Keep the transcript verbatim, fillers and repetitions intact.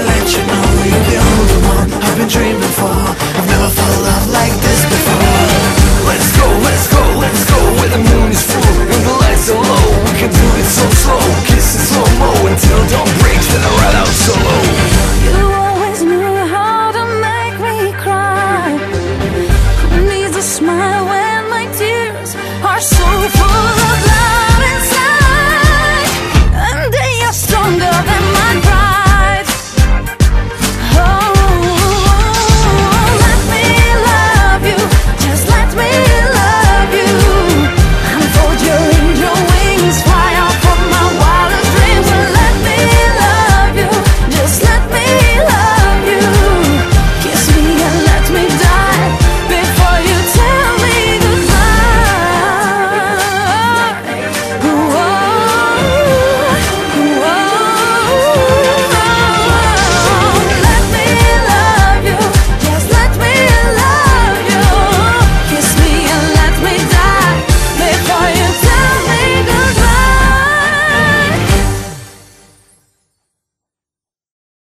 let you know you're the only one I've been dreaming for. I've never felt love like this before. Let's go, let's go, let's go where the moon is full and the lights are low. We can do it so slow, kiss it slow-mo until dawn breaks, then I ride out solo.